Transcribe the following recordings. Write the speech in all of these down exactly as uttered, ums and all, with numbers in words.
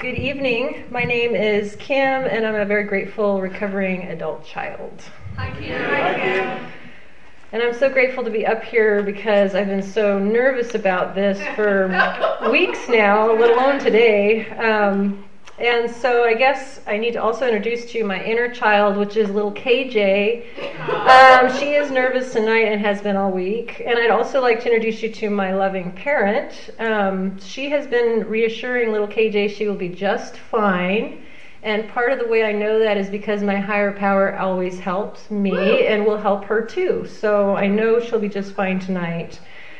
Good evening. My name is Kim, and I'm a very grateful recovering adult child. Hi, Kim. Hi, Kim. And I'm so grateful to be up here because I've been so nervous about this for weeks now, let alone today. Um, and so I guess I need to also introduce to you my inner child, which is little K J. Um, she is nervous tonight and has been all week. And I'd also like to introduce you to my loving parent. Um, she has been reassuring little K J she will be just fine. And part of the way I know that is because my higher power always helps me and will help her too. So I know she'll be just fine tonight.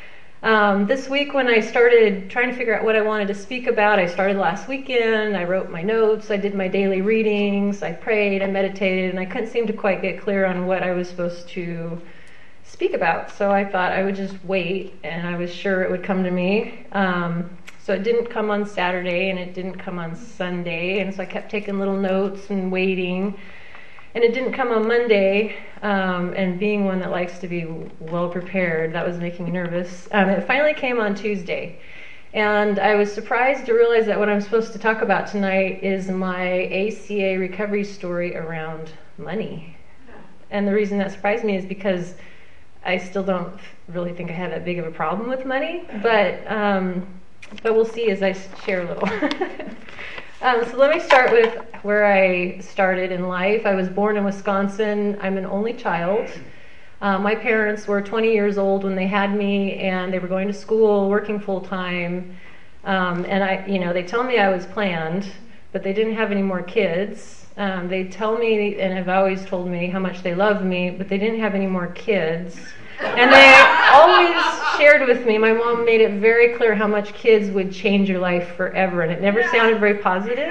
Um, this week when I started trying to figure out what I wanted to speak about, I started last weekend, I wrote my notes, I did my daily readings, I prayed, I meditated, and I couldn't seem to quite get clear on what I was supposed to speak about. So I thought I would just wait, and I was sure it would come to me. Um, so it didn't come on Saturday, and it didn't come on Sunday, and so I kept taking little notes and waiting. And it didn't come on Monday, um, and being one that likes to be well prepared, that was making me nervous. Um, it finally came on Tuesday, and I was surprised to realize that what I'm supposed to talk about tonight is my A C A recovery story around money. And the reason that surprised me is because I still don't really think I have that big of a problem with money, but um, but we'll see as I share a little. Um, so let me start with where I started in life. I was born in Wisconsin. I'm an only child. Uh, my parents were twenty years old when they had me, and they were going to school, working full time. Um, and I, you know, they tell me I was planned, but they didn't have any more kids. Um, they tell me, and have always told me how much they love me, but they didn't have any more kids. And they always shared with me, my mom made it very clear how much kids would change your life forever, and it never sounded very positive.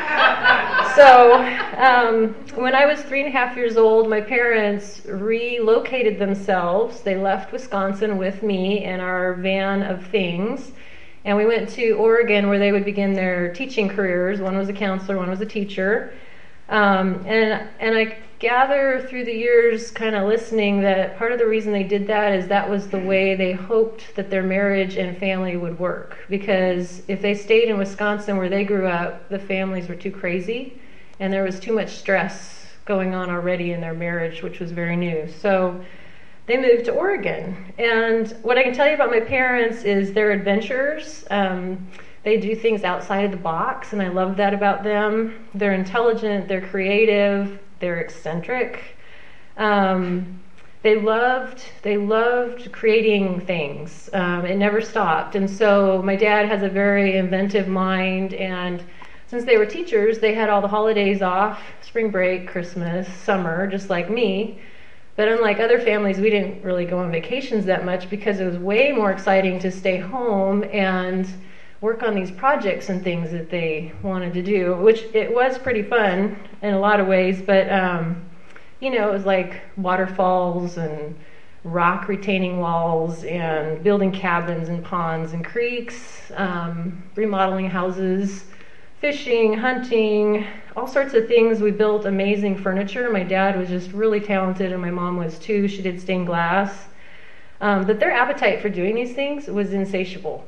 So um, when I was three and a half years old, my parents relocated themselves. They left Wisconsin with me in our van of things, and we went to Oregon where they would begin their teaching careers. One was a counselor, one was a teacher. Um, and and I gather through the years kind of listening that part of the reason they did that is that was the way they hoped that their marriage and family would work. Because if they stayed in Wisconsin where they grew up, the families were too crazy and there was too much stress going on already in their marriage, which was very new. So they moved to Oregon. And what I can tell you about my parents is they're adventurers. Um, They do things outside of the box, and I love that about them. They're intelligent, they're creative, they're eccentric. Um, they loved they loved creating things. Um, it never stopped. And so my dad has a very inventive mind, and since they were teachers, they had all the holidays off, spring break, Christmas, summer, just like me. But unlike other families, we didn't really go on vacations that much because it was way more exciting to stay home and work on these projects and things that they wanted to do, which it was pretty fun in a lot of ways, but um, you know, it was like waterfalls and rock retaining walls and building cabins and ponds and creeks, um, remodeling houses, fishing, hunting, all sorts of things. We built amazing furniture. My dad was just really talented, and my mom was too. She did stained glass. Um, but their appetite for doing these things was insatiable.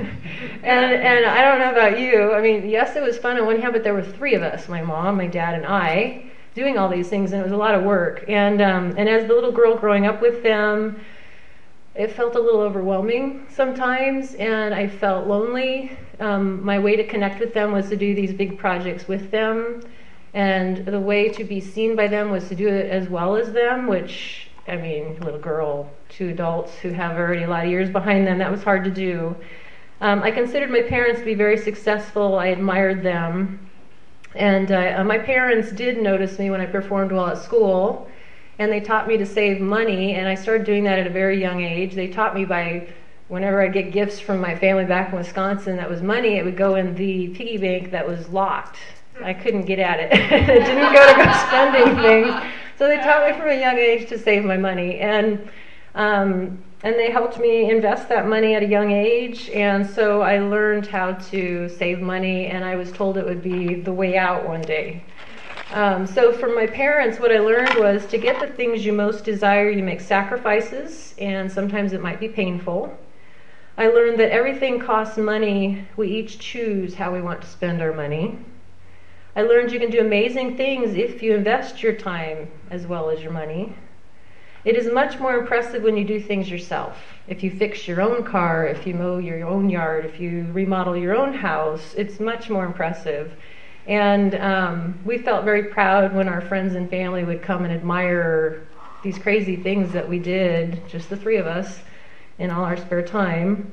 and and I don't know about you. I mean, yes, it was fun on one hand, but there were three of us, my mom, my dad, and I, doing all these things, and it was a lot of work. And um, and as the little girl growing up with them, it felt a little overwhelming sometimes, and I felt lonely. Um, my way to connect with them was to do these big projects with them, and the way to be seen by them was to do it as well as them, which, I mean, little girl, two adults who have already a lot of years behind them, that was hard to do. Um, I considered my parents to be very successful. I admired them. And uh, my parents did notice me when I performed well at school, and they taught me to save money, and I started doing that at a very young age. They taught me by, whenever I get gifts from my family back in Wisconsin that was money, it would go in the piggy bank that was locked. I couldn't get at it. It didn't go to go spending things. So they taught me from a young age to save my money, and um, and they helped me invest that money at a young age, and so I learned how to save money, and I was told it would be the way out one day. Um, so from my parents, what I learned was to get the things you most desire, you make sacrifices, and sometimes it might be painful. I learned that everything costs money. We each choose how we want to spend our money. I learned you can do amazing things if you invest your time as well as your money. It is much more impressive when you do things yourself. If you fix your own car, if you mow your own yard, if you remodel your own house, it's much more impressive. And um, we felt very proud when our friends and family would come and admire these crazy things that we did, just the three of us, in all our spare time.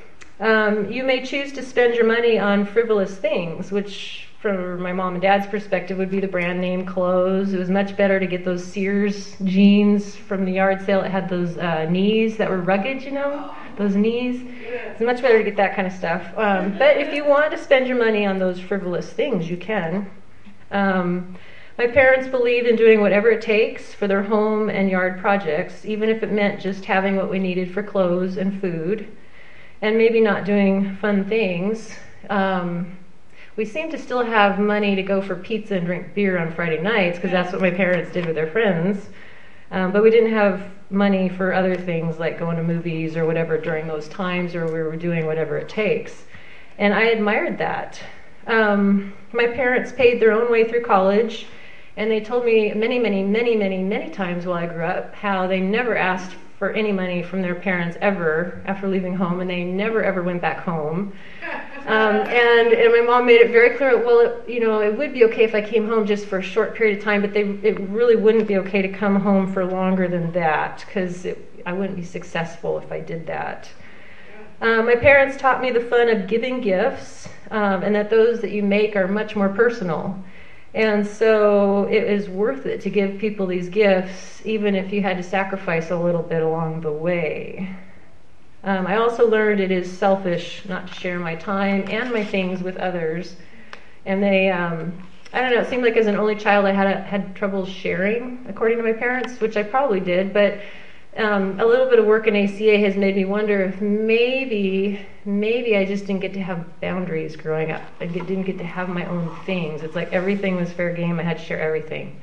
Um, you may choose to spend your money on frivolous things, which from my mom and dad's perspective would be the brand name clothes. It was much better to get those Sears jeans from the yard sale that had those uh, knees that were rugged, you know, those knees. It's much better to get that kind of stuff. Um, but if you want to spend your money on those frivolous things, you can. Um, my parents believed in doing whatever it takes for their home and yard projects, even if it meant just having what we needed for clothes and food, and maybe not doing fun things. Um, We seem to still have money to go for pizza and drink beer on Friday nights because that's what my parents did with their friends. Um, but we didn't have money for other things like going to movies or whatever during those times, or we were doing whatever it takes. And I admired that. Um, my parents paid their own way through college, and they told me many, many, many, many, many times while I grew up how they never asked for any money from their parents ever after leaving home, and they never ever went back home. Um, and, and my mom made it very clear, well, it, you know, it would be okay if I came home just for a short period of time, but they, it really wouldn't be okay to come home for longer than that, because I wouldn't be successful if I did that. Um, my parents taught me the fun of giving gifts, um, and that those that you make are much more personal. And so it is worth it to give people these gifts, even if you had to sacrifice a little bit along the way. Um, I also learned it is selfish not to share my time and my things with others. And they, um, I don't know, it seemed like as an only child I had a, had trouble sharing, according to my parents, which I probably did. But um, a little bit of work in A C A has made me wonder if maybe, maybe I just didn't get to have boundaries growing up. I get, didn't get to have my own things. It's like everything was fair game. I had to share everything.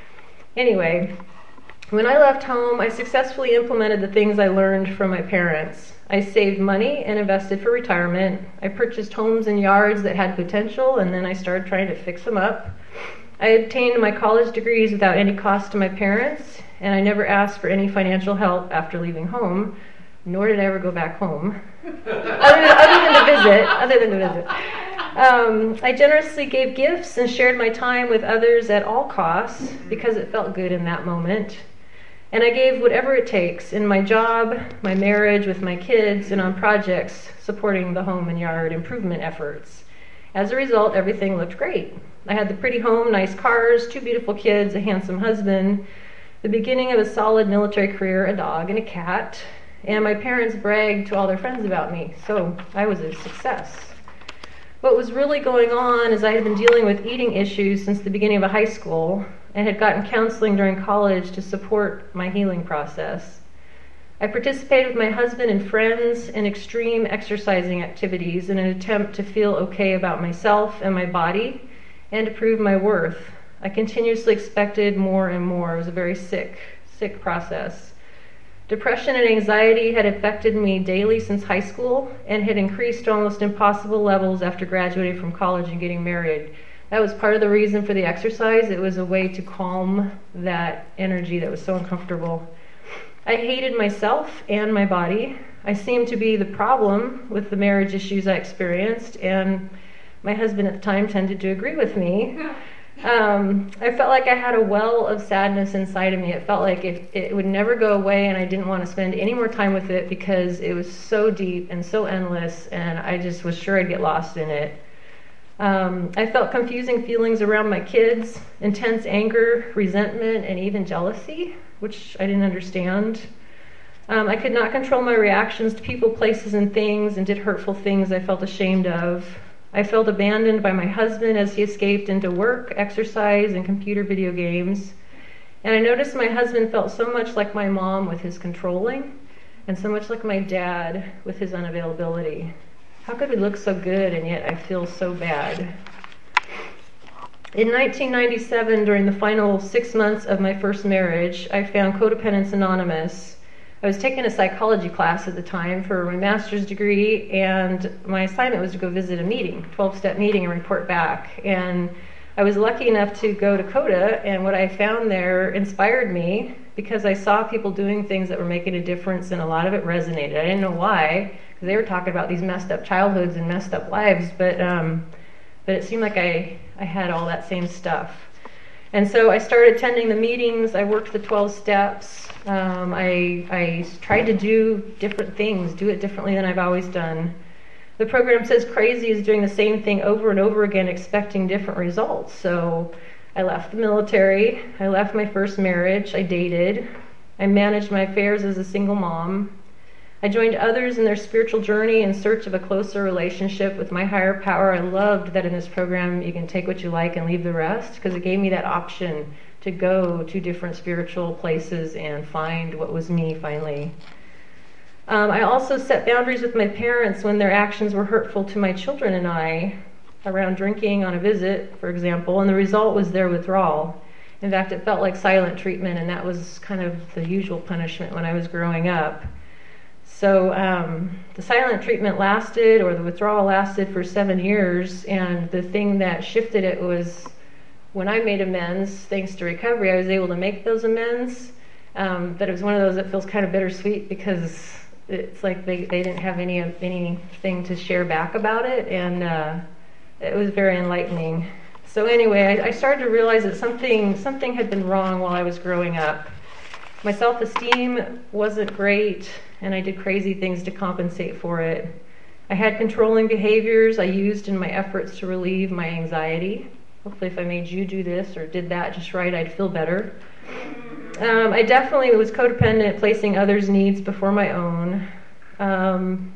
Anyway, when I left home, I successfully implemented the things I learned from my parents. I saved money and invested for retirement. I purchased homes and yards that had potential, and then I started trying to fix them up. I obtained my college degrees without any cost to my parents, and I never asked for any financial help after leaving home, nor did I ever go back home, other, than, other than to visit. Other than to visit. Um, I generously gave gifts and shared my time with others at all costs because it felt good in that moment. And I gave whatever it takes in my job, my marriage, with my kids, and on projects supporting the home and yard improvement efforts. As a result, everything looked great. I had the pretty home, nice cars, two beautiful kids, a handsome husband, the beginning of a solid military career, a dog, and a cat. And my parents bragged to all their friends about me, so I was a success. What was really going on is I had been dealing with eating issues since the beginning of high school, and had gotten counseling during college to support my healing process. I participated with my husband and friends in extreme exercising activities in an attempt to feel okay about myself and my body and to prove my worth. I continuously expected more and more. It was a very sick, sick process. Depression and anxiety had affected me daily since high school and had increased to almost impossible levels after graduating from college and getting married. That was part of the reason for the exercise. It was a way to calm that energy that was so uncomfortable. I hated myself and my body. I seemed to be the problem with the marriage issues I experienced, and my husband at the time tended to agree with me. Um, I felt like I had a well of sadness inside of me. It felt like it, it would never go away, and I didn't want to spend any more time with it because it was so deep and so endless, and I just was sure I'd get lost in it. Um, I felt confusing feelings around my kids, intense anger, resentment, and even jealousy, which I didn't understand. Um, I could not control my reactions to people, places, and things, and did hurtful things I felt ashamed of. I felt abandoned by my husband as he escaped into work, exercise, and computer video games. And I noticed my husband felt so much like my mom with his controlling, and so much like my dad with his unavailability. How could we look so good and yet I feel so bad? In nineteen ninety-seven, during the final six months of my first marriage, I found Codependence Anonymous, I was taking a psychology class at the time for my master's degree, and my assignment was to go visit a meeting, twelve-step meeting, and report back. And I was lucky enough to go to CODA, and what I found there inspired me because I saw people doing things that were making a difference, and a lot of it resonated. I didn't know why, because they were talking about these messed up childhoods and messed up lives, but um, but it seemed like I, I had all that same stuff. And so I started attending the meetings. I worked the twelve steps. Um, I, I tried to do different things, do it differently than I've always done. The program says crazy is doing the same thing over and over again, expecting different results. So I left the military. I left my first marriage. I dated. I managed my affairs as a single mom. I joined others in their spiritual journey in search of a closer relationship with my higher power. I loved that in this program you can take what you like and leave the rest, because it gave me that option to go to different spiritual places and find what was me finally. Um, I also set boundaries with my parents when their actions were hurtful to my children and I, around drinking on a visit, for example, and the result was their withdrawal. In fact, it felt like silent treatment, and that was kind of the usual punishment when I was growing up. So um, the silent treatment lasted, or the withdrawal lasted for seven years, and the thing that shifted it was when I made amends, thanks to recovery, I was able to make those amends, um, but it was one of those that feels kind of bittersweet because it's like they, they didn't have any anything to share back about it, and uh, it was very enlightening. So anyway, I, I started to realize that something something had been wrong while I was growing up. My self-esteem wasn't great, and I did crazy things to compensate for it. I had controlling behaviors I used in my efforts to relieve my anxiety. Hopefully if I made you do this or did that just right, I'd feel better. Um, I definitely was codependent, placing others' needs before my own. Um,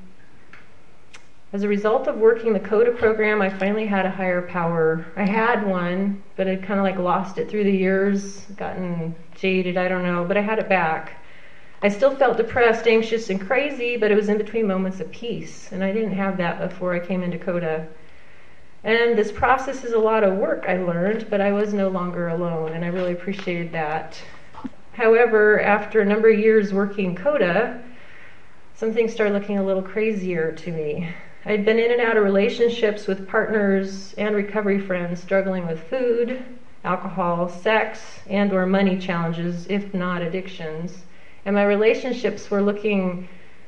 as a result of working the CODA program, I finally had a higher power. I had one, but I kind of like lost it through the years, gotten jaded, I don't know, but I had it back. I still felt depressed, anxious, and crazy, but it was in between moments of peace, and I didn't have that before I came into CODA. And this process is a lot of work, I learned, but I was no longer alone, and I really appreciated that. However, after a number of years working CODA, some things started looking a little crazier to me. I'd been in and out of relationships with partners and recovery friends struggling with food, alcohol, sex, and or money challenges, if not addictions. And my relationships were looking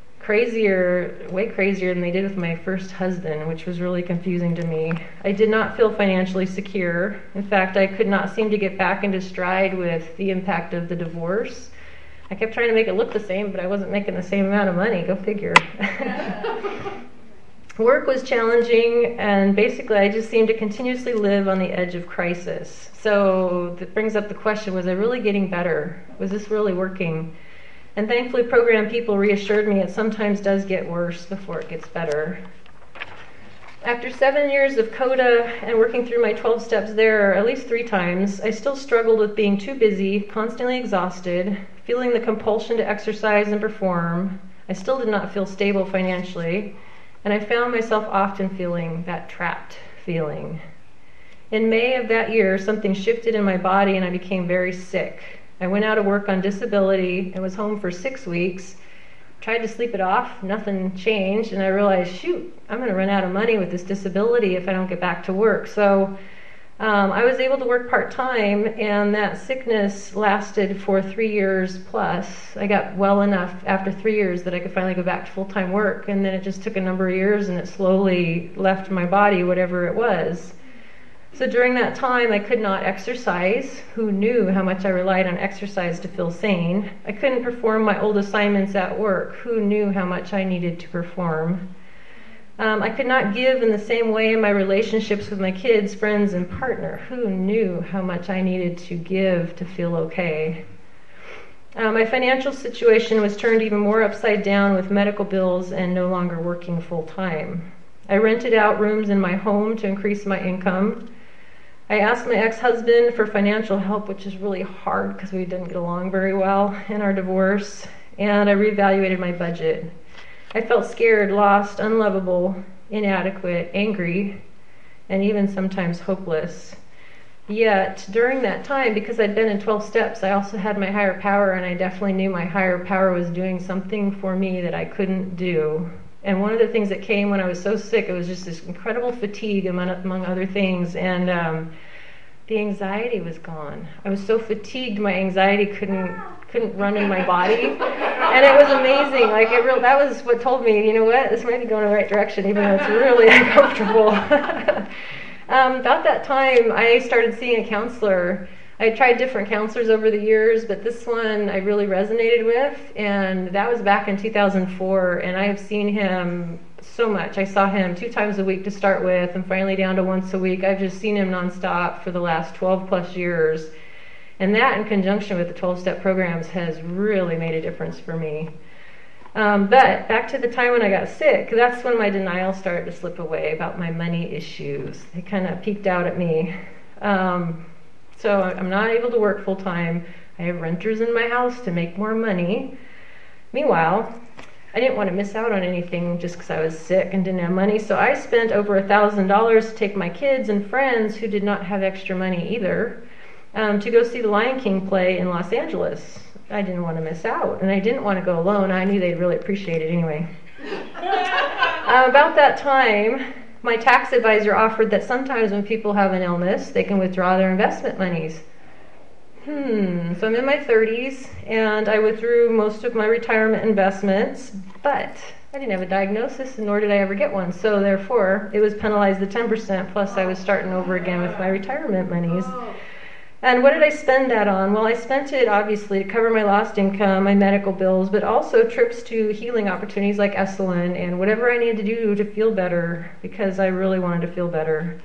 crazier, way crazier than they did with my first husband, which was really confusing to me. I did not feel financially secure. In fact, I could not seem to get back into stride with the impact of the divorce. I kept trying to make it look the same, but I wasn't making the same amount of money. Go figure. Work was challenging, and basically I just seemed to continuously live on the edge of crisis. So that brings up the question, was I really getting better? Was this really working? And thankfully, program people reassured me it sometimes does get worse before it gets better. After seven years of CODA and working through my twelve steps there at least three times, I still struggled with being too busy, constantly exhausted, feeling the compulsion to exercise and perform. I still did not feel stable financially, and I found myself often feeling that trapped feeling. In May of that year, something shifted in my body and I became very sick. I went out of work on disability and was home for six weeks. Tried to sleep it off, nothing changed, and I realized, shoot, I'm going to run out of money with this disability if I don't get back to work. So um, I was able to work part-time, and that sickness lasted for three years plus. I got well enough after three years that I could finally go back to full-time work, and then it just took a number of years, and it slowly left my body, whatever it was. So during that time, I could not exercise. Who knew how much I relied on exercise to feel sane? I couldn't perform my old assignments at work. Who knew how much I needed to perform? Um, I could not give in the same way in my relationships with my kids, friends, and partner. Who knew how much I needed to give to feel okay? Uh, my financial situation was turned even more upside down with medical bills and no longer working full-time. I rented out rooms in my home to increase my income. I asked my ex-husband for financial help, which is really hard because we didn't get along very well in our divorce, and I reevaluated my budget. I felt scared, lost, unlovable, inadequate, angry, and even sometimes hopeless. Yet during that time, because I'd been in twelve steps, I also had my higher power, and I definitely knew my higher power was doing something for me that I couldn't do. And one of the things that came when I was so sick, it was just this incredible fatigue among, among other things, and um, the anxiety was gone. I was so fatigued, my anxiety couldn't couldn't run in my body, and it was amazing. Like it real, that was what told me, you know what, this might be going in the right direction, even though it's really uncomfortable. um, about that time, I started seeing a counselor. I tried different counselors over the years, but this one I really resonated with, and that was back in two thousand four, and I have seen him so much. I saw him two times a week to start with, and finally down to once a week. I've just seen him nonstop for the last twelve plus years, and that in conjunction with the twelve-step programs has really made a difference for me. Um, but back to the time when I got sick, that's when my denial started to slip away about my money issues. They kind of peeked out at me. Um, So I'm not able to work full time. I have renters in my house to make more money. Meanwhile, I didn't want to miss out on anything just because I was sick and didn't have money. So I spent over a thousand dollars to take my kids and friends who did not have extra money either um, to go see the Lion King play in Los Angeles. I didn't want to miss out, and I didn't want to go alone. I knew they'd really appreciate it anyway. uh, about that time, my tax advisor offered that sometimes when people have an illness, they can withdraw their investment monies. Hmm, so I'm in my thirties, and I withdrew most of my retirement investments, but I didn't have a diagnosis, nor did I ever get one. So therefore, it was penalized at ten percent, plus I was starting over again with my retirement monies. And what did I spend that on? Well, I spent it, obviously, to cover my lost income, my medical bills, but also trips to healing opportunities like Esalen and whatever I needed to do to feel better, because I really wanted to feel better.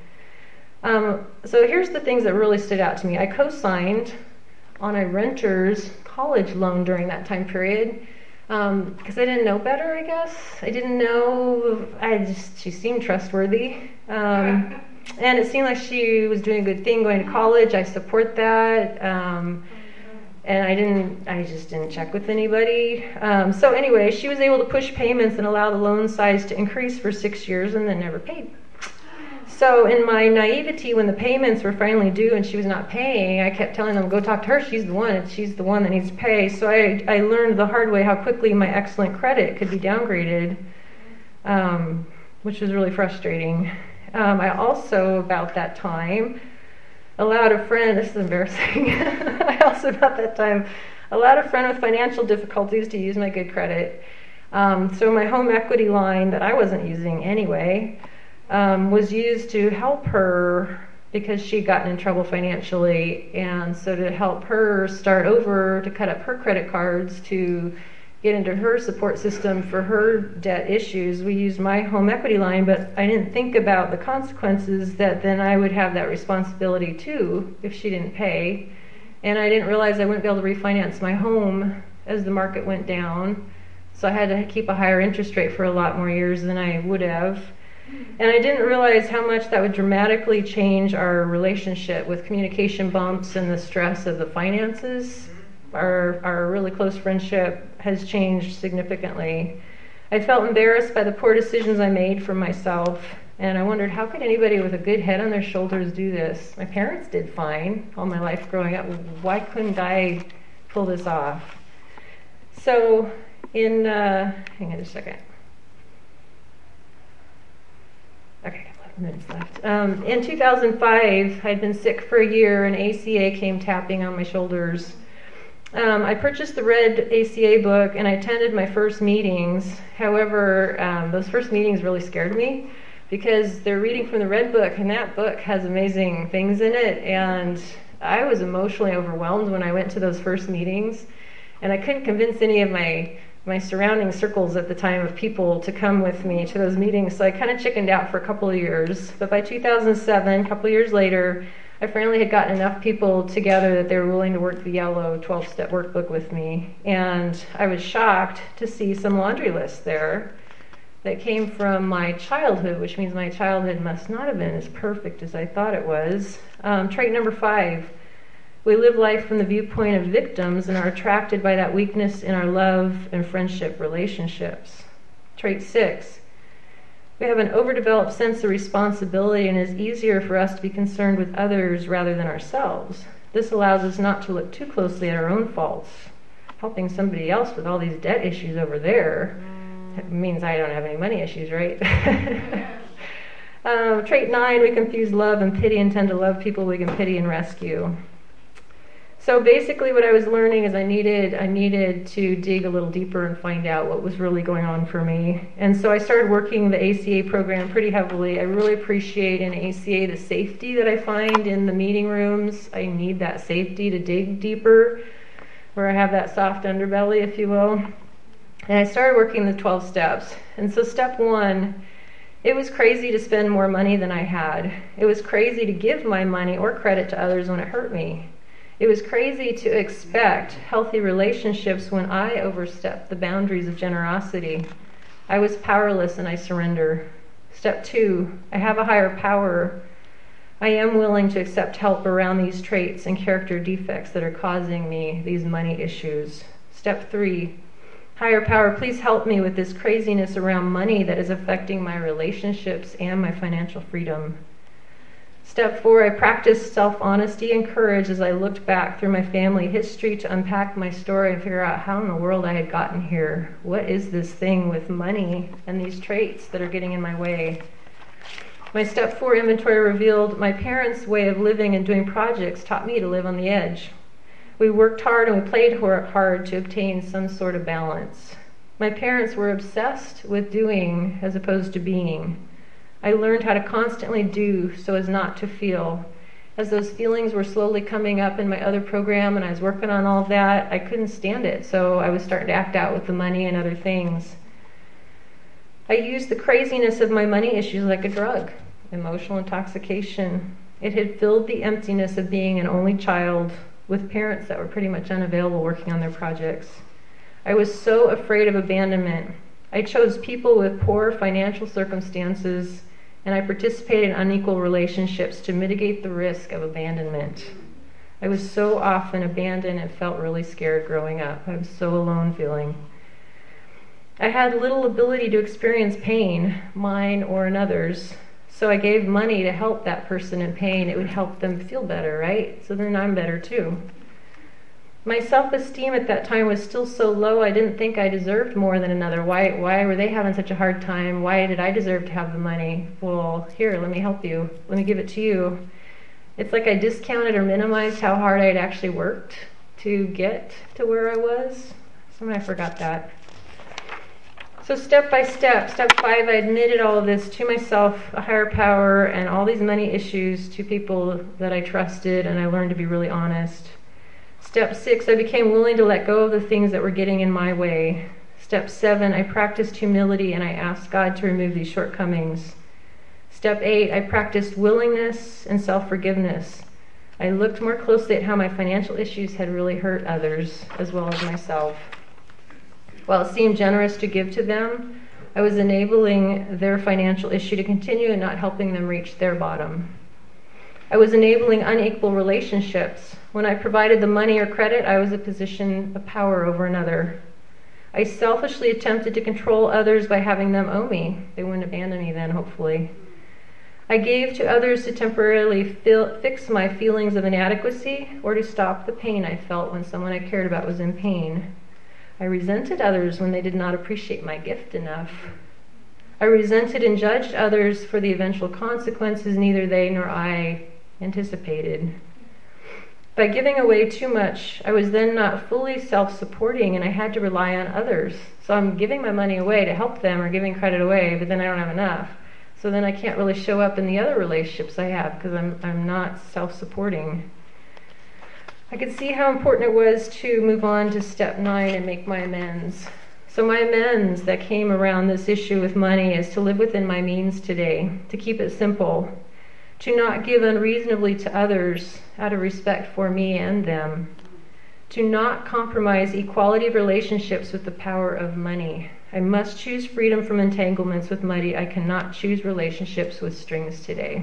Um, so here's the things that really stood out to me. I co-signed on a renter's college loan during that time period um, because I didn't know better, I guess. I didn't know, I just, she seemed trustworthy. Um, And it seemed like she was doing a good thing going to college. I support that. Um, and I didn't, I just didn't check with anybody. Um, so anyway, she was able to push payments and allow the loan size to increase for six years and then never paid. So in my naivety, when the payments were finally due and she was not paying, I kept telling them, go talk to her. She's the one. She's the one that needs to pay. So I, I learned the hard way how quickly my excellent credit could be downgraded, um, which was really frustrating. Um, I also, about that time, allowed a friend, this is embarrassing, I also, about that time, allowed a friend with financial difficulties to use my good credit. Um, so my home equity line that I wasn't using anyway um, was used to help her because she'd gotten in trouble financially. And so to help her start over, to cut up her credit cards, to get into her support system for her debt issues, we used my home equity line, but I didn't think about the consequences that then I would have that responsibility too if she didn't pay. And I didn't realize I wouldn't be able to refinance my home as the market went down. So I had to keep a higher interest rate for a lot more years than I would have. And I didn't realize how much that would dramatically change our relationship with communication bumps and the stress of the finances. Our, our really close friendship has changed significantly. I felt embarrassed by the poor decisions I made for myself, and I wondered, how could anybody with a good head on their shoulders do this? My parents did fine all my life growing up. Why couldn't I pull this off? So in, uh, hang on just a second. Okay, eleven minutes left. Um, in two thousand five, I'd been sick for a year, and A C A came tapping on my shoulders. Um, I purchased the Red A C A book and I attended my first meetings. However, um, those first meetings really scared me because they're reading from the Red book, and that book has amazing things in it, and I was emotionally overwhelmed when I went to those first meetings, and I couldn't convince any of my my surrounding circles at the time of people to come with me to those meetings, so I kind of chickened out for a couple of years. But by two thousand seven, a couple of years later, I finally had gotten enough people together that they were willing to work the yellow twelve-step workbook with me. And I was shocked to see some laundry lists there that came from my childhood, which means my childhood must not have been as perfect as I thought it was. Um, trait number five, we live life from the viewpoint of victims and are attracted by that weakness in our love and friendship relationships. Trait six, We have an overdeveloped sense of responsibility, and it's easier for us to be concerned with others rather than ourselves. This allows us not to look too closely at our own faults. Helping somebody else with all these debt issues over there means I don't have any money issues, right? um, trait nine, we confuse love and pity and tend to love people we can pity and rescue. So basically what I was learning is I needed I needed to dig a little deeper and find out what was really going on for me. And so I started working the A C A program pretty heavily. I really appreciate in A C A the safety that I find in the meeting rooms. I need that safety to dig deeper, where I have that soft underbelly, if you will. And I started working the twelve steps. And so step one, it was crazy to spend more money than I had. It was crazy to give my money or credit to others when it hurt me. It was crazy to expect healthy relationships when I overstepped the boundaries of generosity. I was powerless and I surrender. Step two, I have a higher power. I am willing to accept help around these traits and character defects that are causing me these money issues. Step three, higher power, please help me with this craziness around money that is affecting my relationships and my financial freedom. Step four, I practiced self-honesty and courage as I looked back through my family history to unpack my story and figure out how in the world I had gotten here. What is this thing with money and these traits that are getting in my way? My step four inventory revealed my parents' way of living and doing projects taught me to live on the edge. We worked hard and we played hard to obtain some sort of balance. My parents were obsessed with doing as opposed to being. I learned how to constantly do so as not to feel. As those feelings were slowly coming up in my other program and I was working on all of that, I couldn't stand it, so I was starting to act out with the money and other things. I used the craziness of my money issues like a drug, emotional intoxication. It had filled the emptiness of being an only child with parents that were pretty much unavailable working on their projects. I was so afraid of abandonment. I chose people with poor financial circumstances, and I participated in unequal relationships to mitigate the risk of abandonment. I was so often abandoned and felt really scared growing up. I was so alone feeling. I had little ability to experience pain, mine or another's, so I gave money to help that person in pain. It would help them feel better, right? So then I'm better too. My self-esteem at that time was still so low, I didn't think I deserved more than another. Why, why were they having such a hard time? Why did I deserve to have the money? Well, here, let me help you. Let me give it to you. It's like I discounted or minimized how hard I had actually worked to get to where I was. Somehow I forgot that. So step by step, step five, I admitted all of this to myself, a higher power, and all these money issues to people that I trusted, and I learned to be really honest. Step six, I became willing to let go of the things that were getting in my way. Step seven, I practiced humility and I asked God to remove these shortcomings. Step eight, I practiced willingness and self-forgiveness. I looked more closely at how my financial issues had really hurt others as well as myself. While it seemed generous to give to them, I was enabling their financial issue to continue and not helping them reach their bottom. I was enabling unequal relationships. When I provided the money or credit, I was in a position of power over another. I selfishly attempted to control others by having them owe me. They wouldn't abandon me then, hopefully. I gave to others to temporarily feel, fix my feelings of inadequacy or to stop the pain I felt when someone I cared about was in pain. I resented others when they did not appreciate my gift enough. I resented and judged others for the eventual consequences neither they nor I anticipated. By giving away too much, I was then not fully self-supporting and I had to rely on others. So I'm giving my money away to help them or giving credit away, but then I don't have enough. So then I can't really show up in the other relationships I have because I'm, I'm not self-supporting. I could see how important it was to move on to step nine and make my amends. So my amends that came around this issue with money is to live within my means today, to keep it simple, to not give unreasonably to others out of respect for me and them, to not compromise equality of relationships with the power of money. I must choose freedom from entanglements with money. I cannot choose relationships with strings today.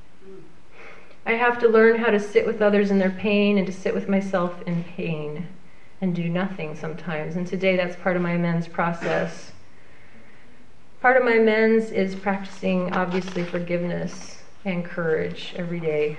I have to learn how to sit with others in their pain and to sit with myself in pain and do nothing sometimes. And today that's part of my amends process. Part of my amends is practicing, obviously, forgiveness and courage every day.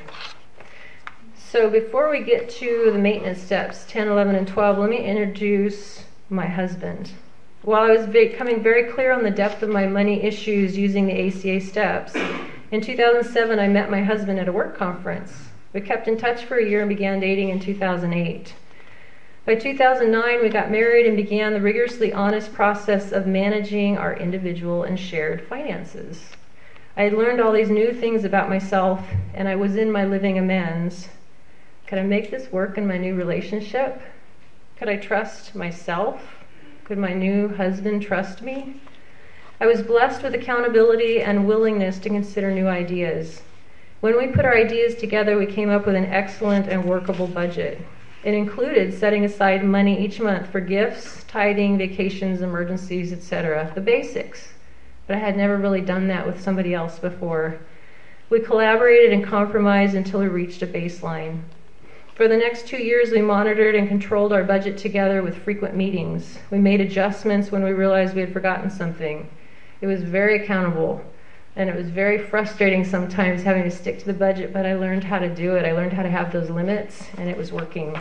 So before we get to the maintenance steps, ten, eleven, and twelve, let me introduce my husband. While I was becoming very clear on the depth of my money issues using the A C A steps, in two thousand seven I met my husband at a work conference. We kept in touch for a year and began dating in two thousand eight. By two thousand nine, we got married and began the rigorously honest process of managing our individual and shared finances. I had learned all these new things about myself, and I was in my living amends. Could I make this work in my new relationship? Could I trust myself? Could my new husband trust me? I was blessed with accountability and willingness to consider new ideas. When we put our ideas together, we came up with an excellent and workable budget. It included setting aside money each month for gifts, tithing, vacations, emergencies, et cetera, the basics. But I had never really done that with somebody else before. We collaborated and compromised until we reached a baseline. For the next two years, we monitored and controlled our budget together with frequent meetings. We made adjustments when we realized we had forgotten something. It was very accountable, and it was very frustrating sometimes having to stick to the budget, but I learned how to do it. I learned how to have those limits, and it was working.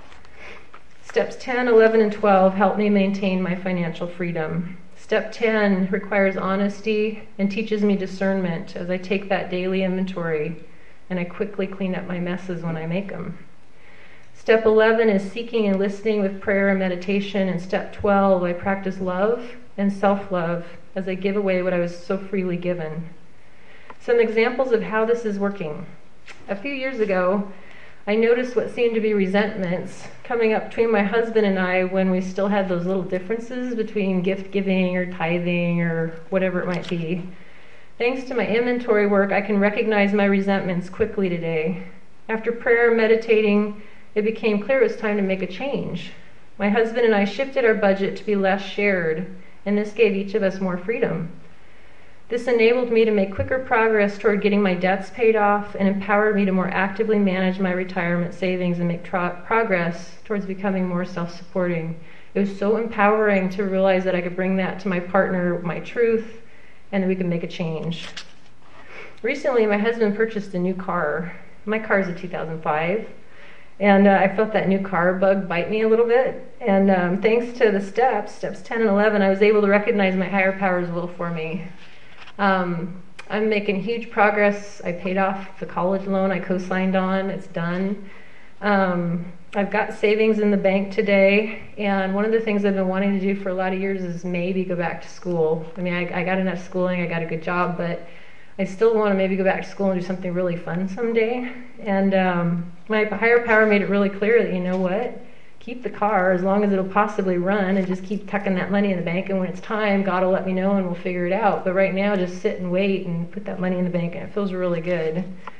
Steps ten, eleven, and twelve help me maintain my financial freedom. Step ten requires honesty and teaches me discernment as I take that daily inventory, and I quickly clean up my messes when I make them. Step eleven is seeking and listening with prayer and meditation, and step twelve, I practice love and self-love as I give away what I was so freely given. Some examples of how this is working. A few years ago, I noticed what seemed to be resentments coming up between my husband and I when we still had those little differences between gift giving or tithing or whatever it might be. Thanks to my inventory work, I can recognize my resentments quickly today. After prayer and meditating, it became clear it was time to make a change. My husband and I shifted our budget to be less shared, and this gave each of us more freedom. This enabled me to make quicker progress toward getting my debts paid off and empowered me to more actively manage my retirement savings and make tra- progress towards becoming more self-supporting. It was so empowering to realize that I could bring that to my partner, my truth, and that we could make a change. Recently, my husband purchased a new car. My car is a two thousand five. And uh, I felt that new car bug bite me a little bit. And um, thanks to the steps, steps ten and eleven, I was able to recognize my higher power's will for me. Um, I'm making huge progress. I paid off the college loan I co-signed on. It's done. Um, I've got savings in the bank today. And one of the things I've been wanting to do for a lot of years is maybe go back to school. I mean, I, I got enough schooling. I got a good job. But I still want to maybe go back to school and do something really fun someday. And um, my higher power made it really clear that, you know what, keep the car as long as it'll possibly run and just keep tucking that money in the bank. And when it's time, God will let me know and we'll figure it out. But right now, just sit and wait and put that money in the bank, and it feels really good.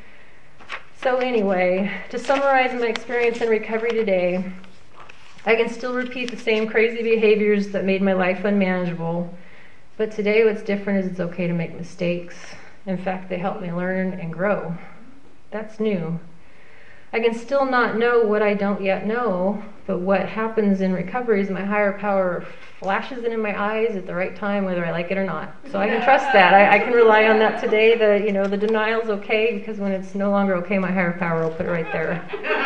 So anyway, to summarize my experience in recovery today, I can still repeat the same crazy behaviors that made my life unmanageable. But today what's different is it's okay to make mistakes. In fact, they help me learn and grow. That's new. I can still not know what I don't yet know, but what happens in recovery is my higher power flashes it in my eyes at the right time, whether I like it or not. So I can trust that. I, I can rely on that today. The you know the denial's okay, because when it's no longer okay, my higher power will put it right there.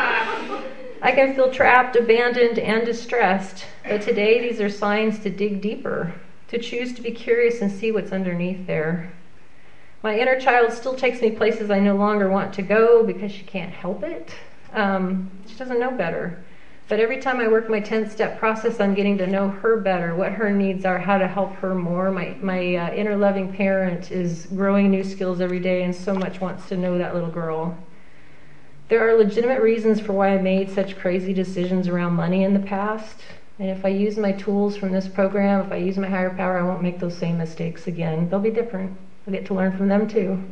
I can feel trapped, abandoned, and distressed, but today these are signs to dig deeper, to choose to be curious and see what's underneath there. My inner child still takes me places I no longer want to go because she can't help it. Um, she doesn't know better. But every time I work my ten-step process on getting to know her better, what her needs are, how to help her more, my, my uh, inner loving parent is growing new skills every day and so much wants to know that little girl. There are legitimate reasons for why I made such crazy decisions around money in the past. And if I use my tools from this program, if I use my higher power, I won't make those same mistakes again. They'll be different. I'll get to learn from them too.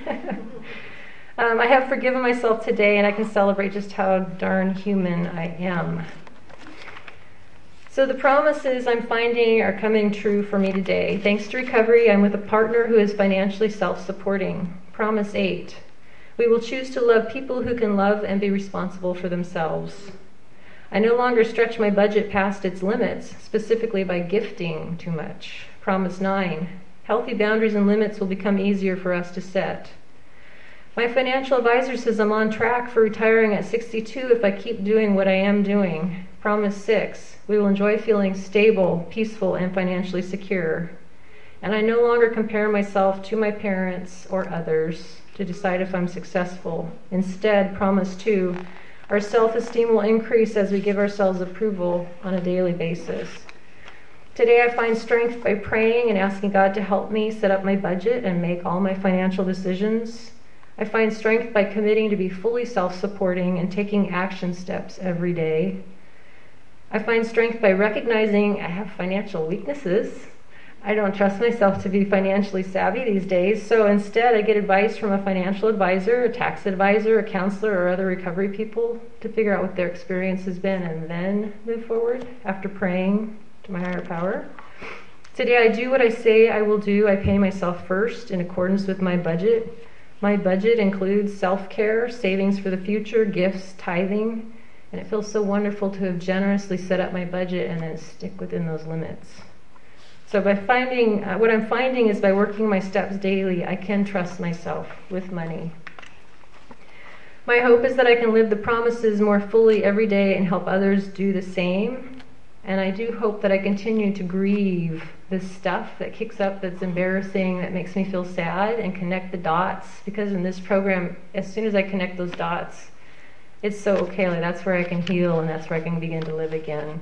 um, I have forgiven myself today, and I can celebrate just how darn human I am. So the promises I'm finding are coming true for me today. Thanks to recovery, I'm with a partner who is financially self-supporting. Promise eight. We will choose to love people who can love and be responsible for themselves. I no longer stretch my budget past its limits, specifically by gifting too much. Promise nine. Healthy boundaries and limits will become easier for us to set. My financial advisor says I'm on track for retiring at sixty-two if I keep doing what I am doing. Promise six, we will enjoy feeling stable, peaceful, and financially secure. And I no longer compare myself to my parents or others to decide if I'm successful. Instead, promise two, our self-esteem will increase as we give ourselves approval on a daily basis. Today I find strength by praying and asking God to help me set up my budget and make all my financial decisions. I find strength by committing to be fully self-supporting and taking action steps every day. I find strength by recognizing I have financial weaknesses. I don't trust myself to be financially savvy these days, so instead I get advice from a financial advisor, a tax advisor, a counselor, or other recovery people to figure out what their experience has been and then move forward after praying to my higher power. Today I do what I say I will do. I pay myself first in accordance with my budget. My budget includes self-care, savings for the future, gifts, tithing, and it feels so wonderful to have generously set up my budget and then stick within those limits. So by finding, uh, what I'm finding is by working my steps daily, I can trust myself with money. My hope is that I can live the promises more fully every day and help others do the same. And I do hope that I continue to grieve this stuff that kicks up, that's embarrassing, that makes me feel sad, and connect the dots. Because in this program, as soon as I connect those dots, it's so okay. Like that's where I can heal, and that's where I can begin to live again.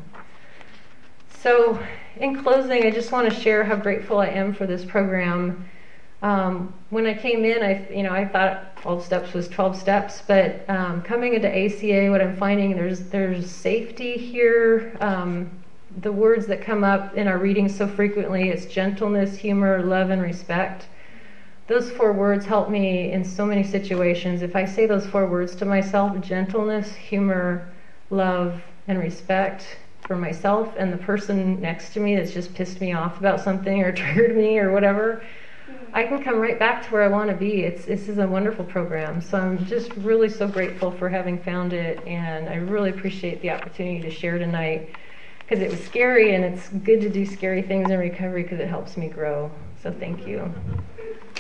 So, in closing, I just want to share how grateful I am for this program. Um, when I came in, I you know I thought twelve steps was twelve steps, but um, coming into A C A, what I'm finding there's there's safety here. Um, the words that come up in our readings so frequently is gentleness, humor, love, and respect. Those four words help me in so many situations. If I say those four words to myself, gentleness, humor, love, and respect, for myself and the person next to me that's just pissed me off about something or triggered me or whatever, I can come right back to where I want to be. It's this is a wonderful program. So I'm just really so grateful for having found it, and I really appreciate the opportunity to share tonight because it was scary, and it's good to do scary things in recovery because it helps me grow. So thank you.